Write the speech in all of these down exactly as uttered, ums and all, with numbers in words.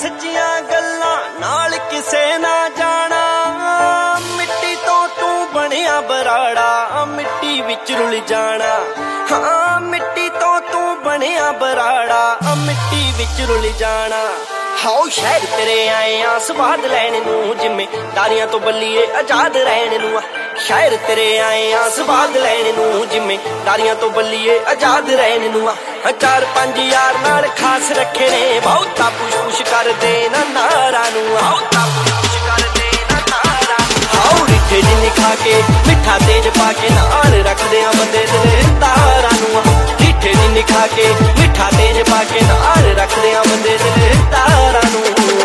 सच्चियां गल्लां नाल किसे ना जाना। मिट्टी तो तू बनिया बराड़ा, मिट्टी विच रुल जाना। हाँ मिट्टी तो तू बनिया बराड़ा, मिट्टी विच रुल जाना। हाओ शहर तेरे आए आ स्वाद लैन नू, जिम्मेदारियां तो बल्लीए आजाद रहन नू। शहर तेरे आए आ स्वाद लैन नू, जिम्मेदारियां तो बल्लीए आजाद रहन नू। चार पंज यार नाल खास रखे ने, बहुता पुछ पुछ कर दे ना नारा नू। बहुता पुछ पुछ कर दे ना नारा नू। हाओ रिठे जिन्नी खा के मिठा तेज पाके नाल रख दे बंदे दिल तारा नू। रिठे जिन्नी खा के मिठा तेज पाके नाल रख दे बंदे दिल तारा नू।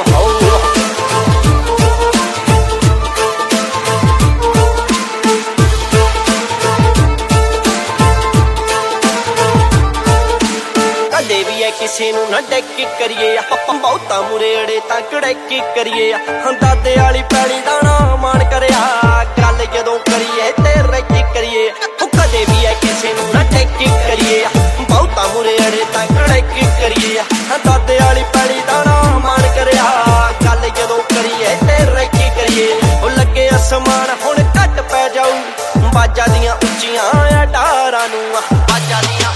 कदे भी है किसी नू ना डेक करिए, बहुता मुरे अड़े तां कड़ेक करिए। दादे वाली पैली दा ना मान करया, गल जदों करिए ते रेक करिए। कदे भी है किसी नू ना डेक करिए, बहुता मुरे अड़े तां कड़ेक करिए। दादे वाली पैली दा ना मान करया, गल जदों करिए ते रेक करिए। ओ लगे आसमान हुण घट पै जाऊ, बाजा दियां उच्चियां डारां नू। बाजा दियां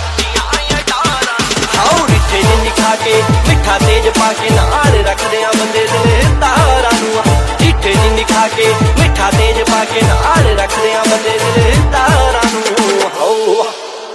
खा के मिठा तेज पाके नाल रख दे बंदे दिल तारा नू। रिठे जिन्नी खा के मिठा तेज पाके नाल रख दे बंदे दिल तारा नू।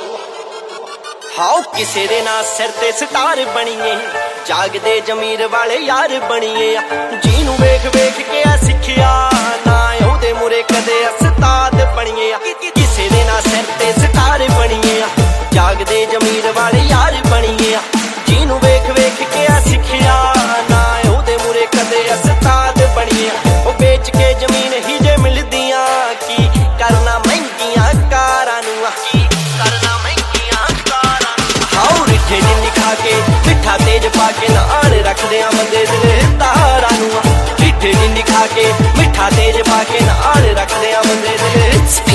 हाओ किसे दे ना सिर ते स्टार बणीए, जागदे जमीर वाले यार बणीए। जीनू वेख वेख के आ सिखिया, ना ओहदे मुरे कदे उस्ताद बणीए। किसे दे ना सिर ते स्टार बणीए, जागदे जमीर वाले यार बणीए। जीनू वेख वेख के आ सिखिया, ना ओहदे मुरे कदे उस्ताद बणीए। ओ बेच के जमीन ही जे मिलदियां, की करना महंगियां कारां नू। की करना महंगियां कारां नू। हाओ रिठे जिन्नी खा के मिठा तेज पाके नाल रख दे बंदे दिल तारा नू। रिठे जिन्नी खा के मिठा तेज पाके नाल रख दे बंदे दिल